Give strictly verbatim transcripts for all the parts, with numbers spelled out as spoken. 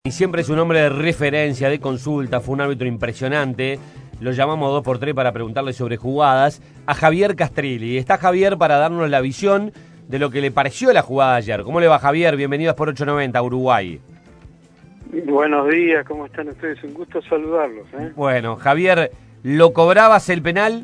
Y siempre es un hombre de referencia, de consulta, fue un árbitro impresionante. Lo llamamos dos por tres para preguntarle sobre jugadas a Javier Castrilli. Está Javier para darnos la visión de lo que le pareció la jugada ayer. ¿Cómo le va, Javier? Bienvenidos por ochocientos noventa, Uruguay. Buenos días, ¿cómo están ustedes? Un gusto saludarlos. ¿eh? Bueno, Javier, ¿lo cobrabas el penal?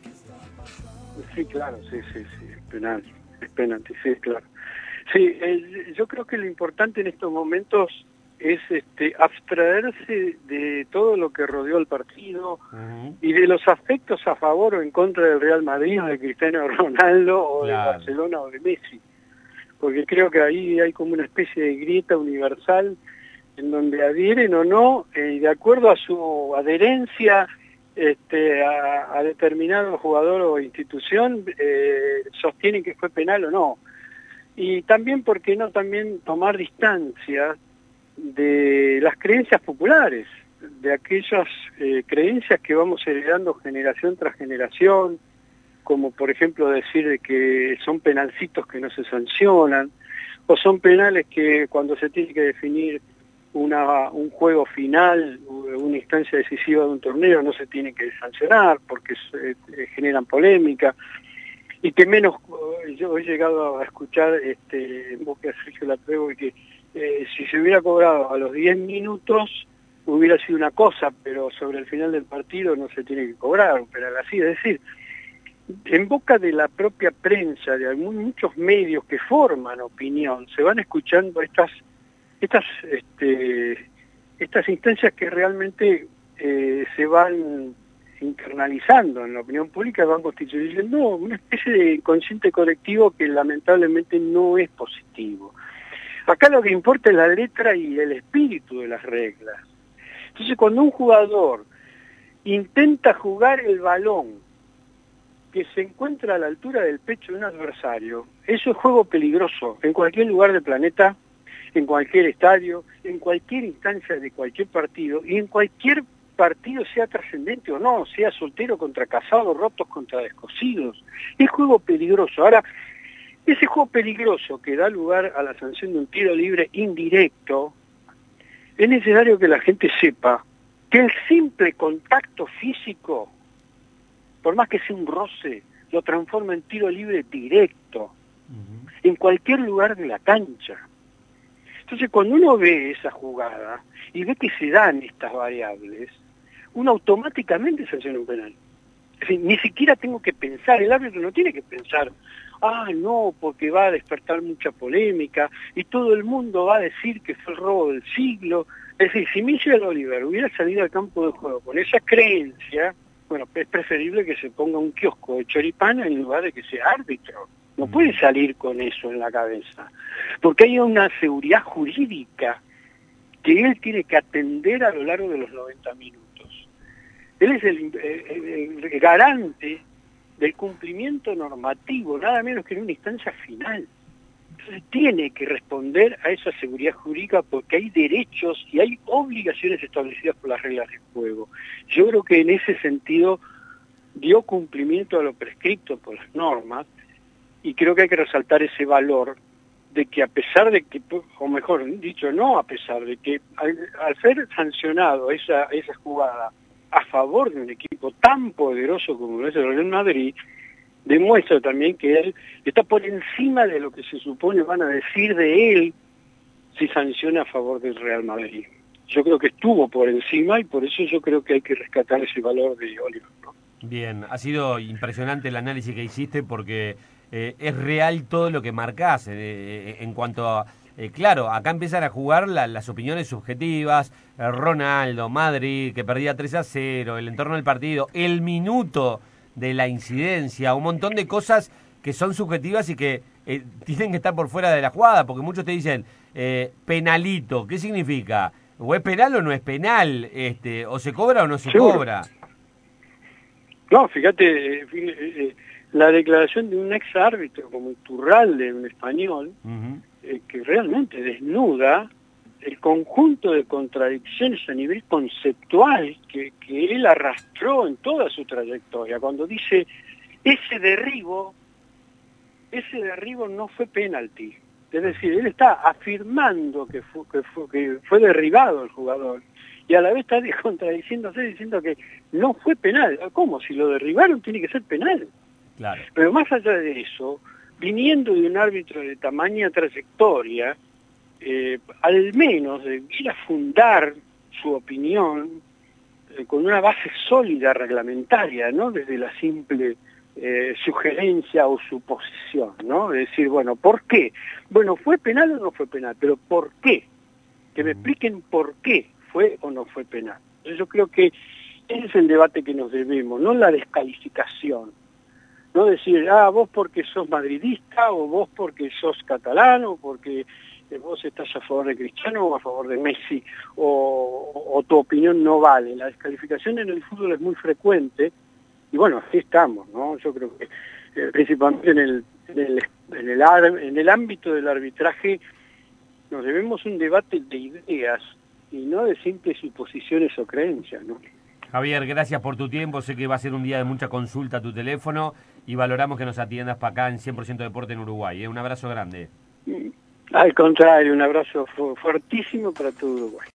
Sí, claro, sí, sí, sí, es penal, es penalti, sí, claro. Sí, eh, yo creo que lo importante en estos momentos es este, abstraerse de todo lo que rodeó el partido uh-huh. y de los afectos a favor o en contra del Real Madrid, o de Cristiano Ronaldo, o claro. de Barcelona o de Messi. Porque creo que ahí hay como una especie de grieta universal en donde adhieren o no, eh, de acuerdo a su adherencia este, a, a determinado jugador o institución, eh, sostienen que fue penal o no. Y también, ¿por qué no también tomar distancia de las creencias populares, de aquellas eh, creencias que vamos heredando generación tras generación, como por ejemplo decir que son penalcitos que no se sancionan, o son penales que cuando se tiene que definir una, un juego final, una instancia decisiva de un torneo, no se tiene que sancionar porque eh, generan polémica, y que menos, yo he llegado a escuchar este, en boca de Sergio Latrego, y que eh, si se hubiera cobrado a los diez minutos hubiera sido una cosa, pero sobre el final del partido no se tiene que cobrar un penal así. Es decir, en boca de la propia prensa, de muchos medios que forman opinión, se van escuchando estas estas este, estas instancias que realmente eh, se van internalizando en la opinión pública, van constituyendo una especie de inconsciente colectivo que lamentablemente no es positivo. Acá lo que importa es la letra y el espíritu de las reglas. Entonces, cuando un jugador intenta jugar el balón que se encuentra a la altura del pecho de un adversario, eso es juego peligroso en cualquier lugar del planeta, en cualquier estadio, en cualquier instancia de cualquier partido, y en cualquier partido, sea trascendente o no, sea soltero contra casado, rotos contra descosidos. Es juego peligroso. Ahora, ese juego peligroso que da lugar a la sanción de un tiro libre indirecto, es necesario que la gente sepa que el simple contacto físico, por más que sea un roce, lo transforma en tiro libre directo, uh-huh. en cualquier lugar de la cancha. Entonces, cuando uno ve esa jugada y ve que se dan estas variables, uno automáticamente sanciona un penal. Es decir, ni siquiera tengo que pensar, el árbitro no tiene que pensar, ah, no, porque va a despertar mucha polémica y todo el mundo va a decir que fue el robo del siglo. Es decir, si Michel Oliver hubiera salido al campo de juego con esa creencia, bueno, es preferible que se ponga un kiosco de choripán en lugar de que sea árbitro. No puede salir con eso en la cabeza, porque hay una seguridad jurídica que él tiene que atender a lo largo de los noventa minutos. Él es el, el, el garante del cumplimiento normativo, nada menos que en una instancia final. Entonces tiene que responder a esa seguridad jurídica porque hay derechos y hay obligaciones establecidas por las reglas del juego. Yo creo que en ese sentido dio cumplimiento a lo prescrito por las normas, y creo que hay que resaltar ese valor de que a pesar de que, o mejor dicho, no a pesar de que al, al ser sancionado esa, esa jugada a favor de un equipo tan poderoso como es el Real Madrid, demuestra también que él está por encima de lo que se supone van a decir de él si sanciona a favor del Real Madrid. Yo creo que estuvo por encima y por eso yo creo que hay que rescatar ese valor de Oliver, ¿no? Bien, ha sido impresionante el análisis que hiciste porque eh, es real todo lo que marcás eh, en cuanto a... Eh, claro, acá empiezan a jugar la, las opiniones subjetivas, eh, Ronaldo, Madrid, que perdía tres a cero, el entorno del partido, el minuto de la incidencia, un montón de cosas que son subjetivas y que eh, tienen que estar por fuera de la jugada, porque muchos te dicen, eh, penalito, ¿qué significa? ¿O es penal o no es penal? este ¿O se cobra o no se Seguro. cobra? No, fíjate, fíjate, la declaración de un ex árbitro como Iturralde en español, uh-huh. eh, que realmente desnuda el conjunto de contradicciones a nivel conceptual que, que él arrastró en toda su trayectoria, cuando dice, ese derribo, ese derribo no fue penalti, Es decir, él está afirmando que fue, que fue, que fue derribado el jugador y a la vez está contradiciéndose diciendo que no fue penal. ¿Cómo? Si lo derribaron tiene que ser penal. Claro. Pero más allá de eso, viniendo de un árbitro de tamaña trayectoria, eh, al menos debiera fundar su opinión eh, con una base sólida reglamentaria, ¿no? Desde la simple eh, sugerencia o suposición, ¿no? Es decir, bueno, ¿por qué? Bueno, ¿fue penal o no fue penal? Pero ¿por qué? Que me expliquen por qué fue o no fue penal. Entonces yo creo que ese es el debate que nos debemos, no la descalificación. No decir, ah, vos porque sos madridista, o vos porque sos catalán, o porque vos estás a favor de Cristiano o a favor de Messi, o, o tu opinión no vale. La descalificación en el fútbol es muy frecuente, y bueno, así estamos, ¿no? Yo creo que eh, principalmente en el, en, el, en, el, en el ámbito del arbitraje nos debemos un debate de ideas y no de simples suposiciones o creencias, ¿no? Javier, gracias por tu tiempo, sé que va a ser un día de mucha consulta a tu teléfono y valoramos que nos atiendas para acá en cien por ciento Deporte en Uruguay, ¿eh? Un abrazo grande. Al contrario, un abrazo fuertísimo para todo Uruguay.